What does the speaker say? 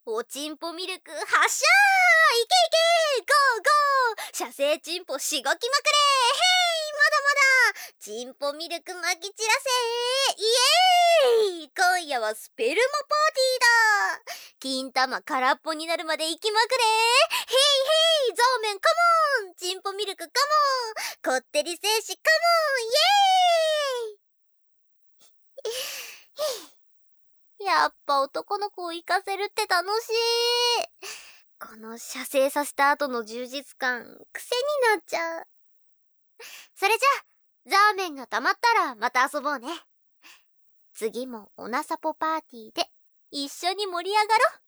おちんぽミルク発射ー、いけいけゴーゴー、射精チンポしごきまくれ、へい、まだまだチンポミルクまき散らせ、イエーイ、今夜はスペルマパーティーだ、金玉空っぽになるまで行きまくれ、へいへい、ゾーメンカモン、チンポミルクカモン、こってり精子カモン、イエーイやっぱ男の子を行かせるって楽しい。この射精させた後の充実感、癖になっちゃう。それじゃあ、ザーメンが溜まったらまた遊ぼうね。次もおなさぽパーティーで一緒に盛り上がろう。